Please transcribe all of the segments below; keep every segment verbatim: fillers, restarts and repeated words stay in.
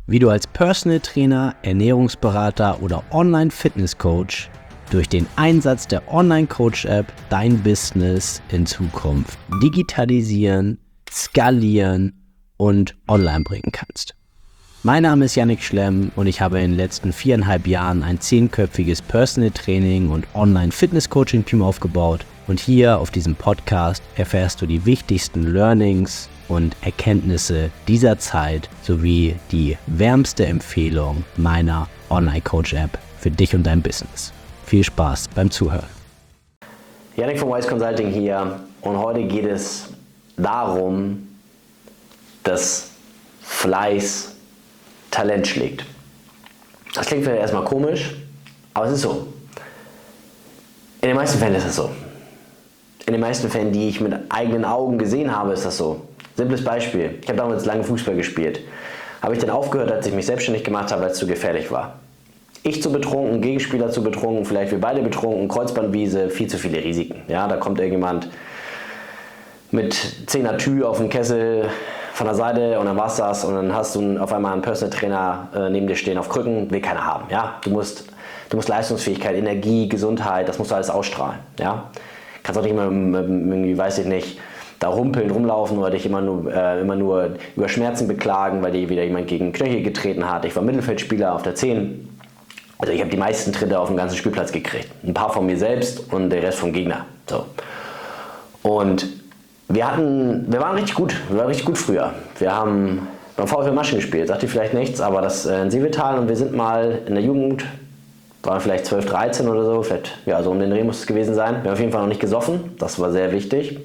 wie du als Personal Trainer, Ernährungsberater oder Online-Fitness-Coach durch den Einsatz der Online-Coach-App dein Business in Zukunft digitalisieren, skalieren und online bringen kannst. Mein Name ist Yannick Schlemm und ich habe in den letzten viereinhalb Jahren ein zehnköpfiges Personal Training und Online-Fitness-Coaching-Team aufgebaut und hier auf diesem Podcast erfährst du die wichtigsten Learnings und Erkenntnisse dieser Zeit sowie die wärmste Empfehlung meiner Online-Coach-App für dich und dein Business. Viel Spaß beim Zuhören. Yannick von Wise Consulting hier und heute geht es darum, dass Fleiß Talent schlägt. Das klingt vielleicht erstmal komisch, aber es ist so. In den meisten Fällen ist das so. In den meisten Fällen, die ich mit eigenen Augen gesehen habe, ist das so. Simples Beispiel. Ich habe damals lange Fußball gespielt. Habe ich dann aufgehört, als ich mich selbstständig gemacht habe, weil es zu gefährlich war. Ich zu betrunken, Gegenspieler zu betrunken, vielleicht wir beide betrunken, Kreuzbandwiese, viel zu viele Risiken. Ja, da kommt irgendjemand mit zehner Tür auf dem Kessel von der Seite und dann war's das und dann hast du auf einmal einen Personal Trainer äh, neben dir stehen auf Krücken, will keiner haben. Ja, du musst, du musst Leistungsfähigkeit, Energie, Gesundheit, das musst du alles ausstrahlen. Ja, kannst auch nicht immer irgendwie, weiß ich nicht, da rumpeln, rumlaufen oder dich immer nur, äh, immer nur über Schmerzen beklagen, weil dir wieder jemand gegen Knöchel getreten hat. Ich war Mittelfeldspieler auf der zehn. Also ich habe die meisten Tritte auf dem ganzen Spielplatz gekriegt. Ein paar von mir selbst und der Rest vom Gegner. So. Und wir hatten, wir waren richtig gut. Wir waren richtig gut früher. Wir haben beim VfL Maschen gespielt. Sagt ihr vielleicht nichts, aber das äh, in Sieveltal. Und wir sind mal in der Jugend, waren vielleicht zwölf, dreizehn oder so. Vielleicht, ja, so um den Dreh muss es gewesen sein. Wir haben auf jeden Fall noch nicht gesoffen. Das war sehr wichtig.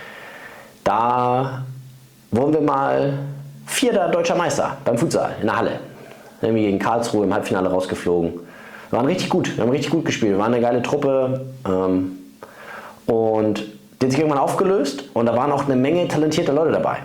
Da wurden wir mal vierter deutscher Meister beim Futsal in der Halle. Irgendwie gegen Karlsruhe im Halbfinale rausgeflogen. Wir waren richtig gut, wir haben richtig gut gespielt. Wir waren eine geile Truppe. Ähm, und die hat sich irgendwann aufgelöst und da waren auch eine Menge talentierter Leute dabei.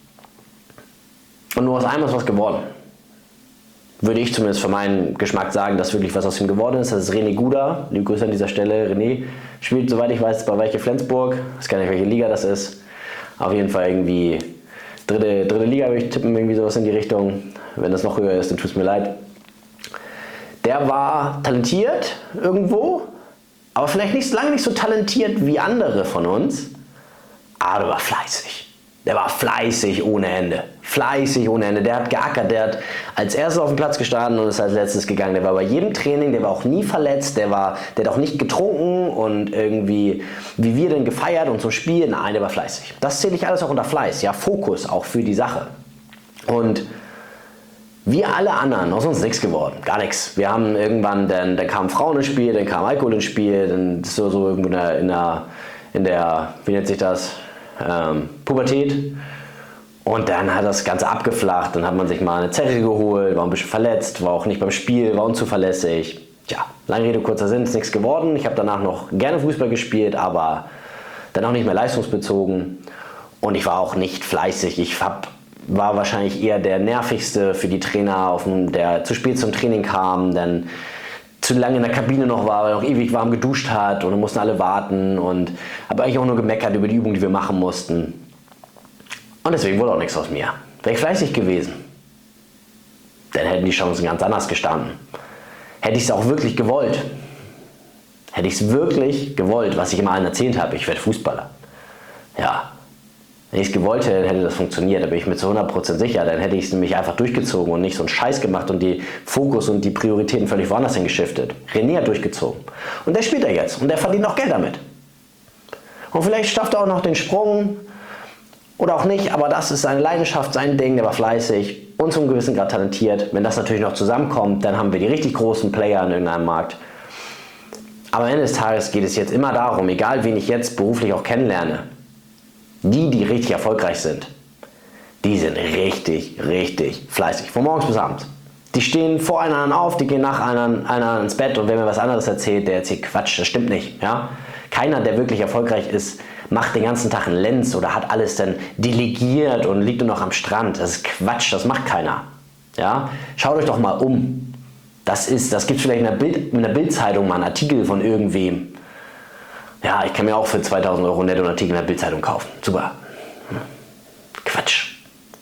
Und nur aus einem ist was geworden. Würde ich zumindest für meinen Geschmack sagen, dass wirklich was aus ihm geworden ist. Das ist René Guda. Liebe Grüße an dieser Stelle. René spielt, soweit ich weiß, bei Weiche Flensburg. Ich weiß gar nicht, welche Liga das ist. Auf jeden Fall irgendwie dritte, dritte Liga, würde ich tippen, irgendwie sowas in die Richtung. Wenn das noch höher ist, dann tut es mir leid. Der war talentiert irgendwo, aber vielleicht nicht lange nicht so talentiert wie andere von uns. Aber der war fleißig. Der war fleißig ohne Ende. Fleißig ohne Ende. Der hat geackert. Der hat als erstes auf dem Platz gestanden und ist als letztes gegangen. Der war bei jedem Training, der war auch nie verletzt. Der, war, der hat auch nicht getrunken und irgendwie, wie wir denn gefeiert und zum Spiel. Nein, der war fleißig. Das zähle ich alles auch unter Fleiß. Ja, Fokus auch für die Sache. Und wir alle anderen, aus uns nichts geworden, gar nichts. Wir haben irgendwann, dann, dann kamen Frauen ins Spiel, dann kam Alkohol ins Spiel, dann ist so, so irgendwo in der, in der, in der, wie nennt sich das, ähm, Pubertät. Und dann hat das Ganze abgeflacht, dann hat man sich mal eine Zerre geholt, war ein bisschen verletzt, war auch nicht beim Spiel, war unzuverlässig. Tja, lange Rede, kurzer Sinn, ist nichts geworden. Ich habe danach noch gerne Fußball gespielt, aber dann auch nicht mehr leistungsbezogen. Und ich war auch nicht fleißig. Ich hab war wahrscheinlich eher der nervigste für die Trainer, auf dem, der zu spät zum Training kam, dann zu lange in der Kabine noch war, weil er noch ewig warm geduscht hat und dann mussten alle warten und habe eigentlich auch nur gemeckert über die Übung, die wir machen mussten. Und deswegen wurde auch nichts aus mir. Wäre ich fleißig gewesen, dann hätten die Chancen ganz anders gestanden. Hätte ich es auch wirklich gewollt, hätte ich es wirklich gewollt, was ich immer allen erzählt habe, ich werde Fußballer. Ja. Wenn ich es gewollt hätte, hätte das funktioniert, da bin ich mir zu hundert Prozent sicher. Dann hätte ich es nämlich einfach durchgezogen und nicht so einen Scheiß gemacht und die Fokus und die Prioritäten völlig woanders hingeschiftet. René hat durchgezogen. Und der spielt er jetzt und der verdient auch Geld damit. Und vielleicht schafft er auch noch den Sprung oder auch nicht, aber das ist seine Leidenschaft, sein Ding, der war fleißig und zum gewissen Grad talentiert. Wenn das natürlich noch zusammenkommt, dann haben wir die richtig großen Player in irgendeinem Markt. Aber am Ende des Tages geht es jetzt immer darum, egal wen ich jetzt beruflich auch kennenlerne, die, die richtig erfolgreich sind, die sind richtig, richtig fleißig. Von morgens bis abends. Die stehen vor einander auf, die gehen nach einander ins Bett und wer mir was anderes erzählt, der erzählt Quatsch, das stimmt nicht. Ja? Keiner, der wirklich erfolgreich ist, macht den ganzen Tag einen Lenz oder hat alles dann delegiert und liegt nur noch am Strand. Das ist Quatsch, das macht keiner. Ja? Schaut euch doch mal um. Das ist, das gibt es vielleicht in der Bild, in der Bildzeitung mal einen Artikel von irgendwem. Ja, ich kann mir auch für zweitausend Euro netto einen Artikel in der Bildzeitung kaufen. Super. Quatsch.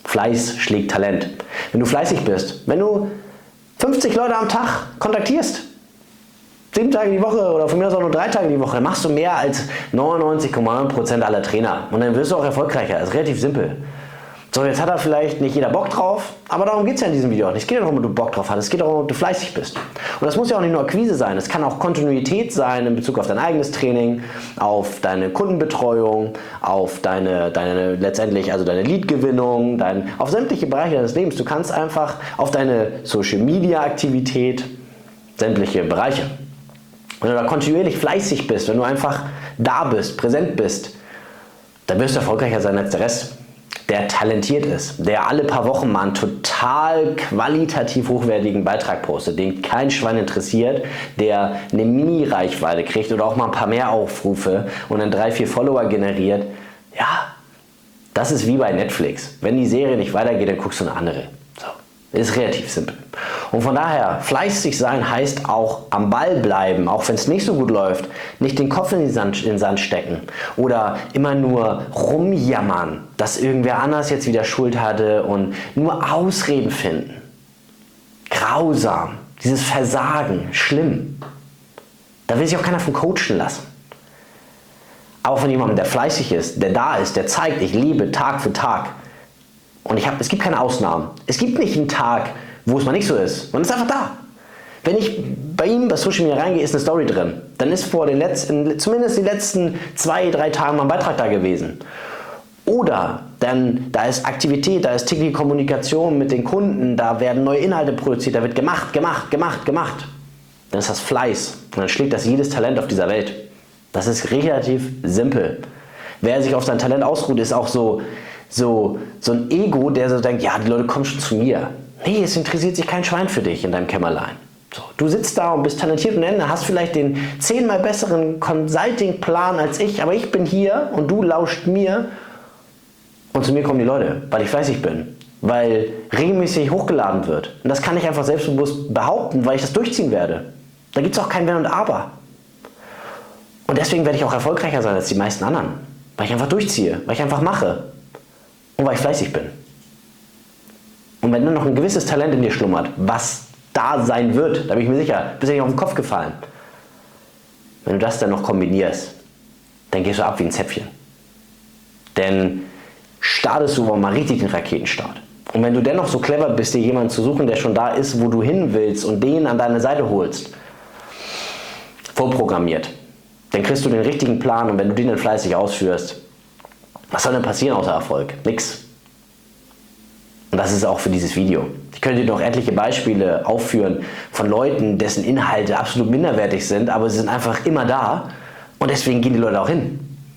Fleiß schlägt Talent. Wenn du fleißig bist, wenn du fünfzig Leute am Tag kontaktierst, sieben Tage die Woche oder von mir aus auch nur drei Tage die Woche, dann machst du mehr als neunundneunzig Komma neun Prozent aller Trainer. Und dann wirst du auch erfolgreicher. Das ist relativ simpel. So, jetzt hat da vielleicht nicht jeder Bock drauf, aber darum geht es ja in diesem Video auch nicht. Es geht ja darum, ob du Bock drauf hast. Es geht darum, ob du fleißig bist. Und das muss ja auch nicht nur Akquise sein. Es kann auch Kontinuität sein in Bezug auf dein eigenes Training, auf deine Kundenbetreuung, auf deine, deine letztendlich, also deine Leadgewinnung, dein, auf sämtliche Bereiche deines Lebens. Du kannst einfach auf deine Social-Media-Aktivität, sämtliche Bereiche. Wenn du da kontinuierlich fleißig bist, wenn du einfach da bist, präsent bist, dann wirst du erfolgreicher sein als der Rest, der talentiert ist, der alle paar Wochen mal einen total qualitativ hochwertigen Beitrag postet, den kein Schwein interessiert, der eine Mini-Reichweite kriegt oder auch mal ein paar mehr Aufrufe und dann drei, vier Follower generiert. Ja, das ist wie bei Netflix. Wenn die Serie nicht weitergeht, dann guckst du eine andere. So, ist relativ simpel. Und von daher, fleißig sein heißt auch am Ball bleiben, auch wenn es nicht so gut läuft, nicht den Kopf in den Sand, in den Sand stecken oder immer nur rumjammern, dass irgendwer anders jetzt wieder Schuld hatte und nur Ausreden finden. Grausam, dieses Versagen, schlimm. Da will sich auch keiner von coachen lassen. Aber von jemandem, der fleißig ist, der da ist, der zeigt, ich lebe Tag für Tag. Und ich hab, es gibt keine Ausnahmen. Es gibt nicht einen Tag, wo es mal nicht so ist. Man ist einfach da. Wenn ich bei ihm bei Social Media reingehe, ist eine Story drin. Dann ist vor den letzten, zumindest die letzten zwei, drei Tagen mal ein Beitrag da gewesen. Oder dann, da ist Aktivität, da ist tägliche Kommunikation mit den Kunden, da werden neue Inhalte produziert, da wird gemacht, gemacht, gemacht, gemacht. Dann ist das Fleiß. Und dann schlägt das jedes Talent auf dieser Welt. Das ist relativ simpel. Wer sich auf sein Talent ausruht, ist auch so, so, so ein Ego, der so denkt, ja, die Leute kommen schon zu mir. Nee, es interessiert sich kein Schwein für dich in deinem Kämmerlein. So, du sitzt da und bist talentiert und Ende, hast vielleicht den zehnmal besseren Consulting-Plan als ich, aber ich bin hier und du lauscht mir und zu mir kommen die Leute, weil ich fleißig bin, weil regelmäßig hochgeladen wird. Und das kann ich einfach selbstbewusst behaupten, weil ich das durchziehen werde. Da gibt es auch kein Wenn und Aber. Und deswegen werde ich auch erfolgreicher sein als die meisten anderen, weil ich einfach durchziehe, weil ich einfach mache und weil ich fleißig bin. Und wenn dann noch ein gewisses Talent in dir schlummert, was da sein wird, da bin ich mir sicher, bist du nicht auf den Kopf gefallen. Wenn du das dann noch kombinierst, dann gehst du ab wie ein Zäpfchen. Denn startest du mal richtig den Raketenstart. Und wenn du dennoch so clever bist, dir jemanden zu suchen, der schon da ist, wo du hin willst und den an deine Seite holst, vorprogrammiert, dann kriegst du den richtigen Plan und wenn du den dann fleißig ausführst, was soll denn passieren außer Erfolg? Nix. Und das ist auch für dieses Video. Ich könnte dir noch etliche Beispiele aufführen von Leuten, dessen Inhalte absolut minderwertig sind, aber sie sind einfach immer da und deswegen gehen die Leute auch hin.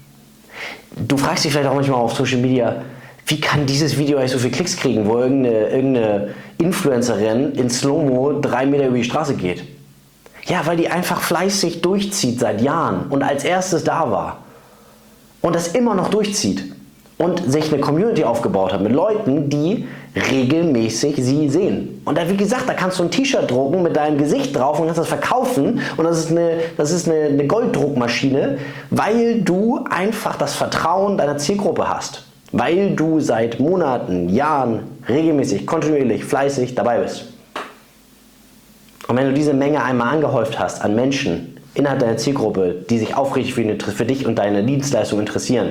Du fragst dich vielleicht auch manchmal auf Social Media, wie kann dieses Video eigentlich so viele Klicks kriegen, wo irgendeine, irgendeine Influencerin in Slow-Mo drei Meter über die Straße geht? Ja, weil die einfach fleißig durchzieht seit Jahren und als erstes da war und das immer noch durchzieht. Und sich eine Community aufgebaut hat mit Leuten, die regelmäßig sie sehen. Und da, wie gesagt, da kannst du ein T-Shirt drucken mit deinem Gesicht drauf und kannst das verkaufen. Und das ist, eine, das ist eine, eine Golddruckmaschine, weil du einfach das Vertrauen deiner Zielgruppe hast. Weil du seit Monaten, Jahren regelmäßig, kontinuierlich, fleißig dabei bist. Und wenn du diese Menge einmal angehäuft hast an Menschen innerhalb deiner Zielgruppe, die sich aufrichtig für, für dich und deine Dienstleistung interessieren,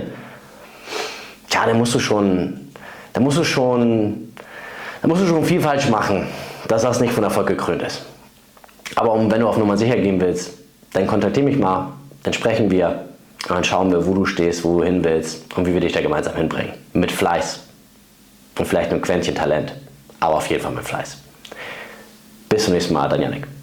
ja, dann musst du schon, dann musst du schon, dann musst du schon viel falsch machen, dass das nicht von Erfolg gekrönt ist. Aber um, wenn du auf Nummer sicher gehen willst, dann kontaktiere mich mal, dann sprechen wir und dann schauen wir, wo du stehst, wo du hin willst und wie wir dich da gemeinsam hinbringen. Mit Fleiß und vielleicht einem Quäntchen Talent, aber auf jeden Fall mit Fleiß. Bis zum nächsten Mal, dein Jannik.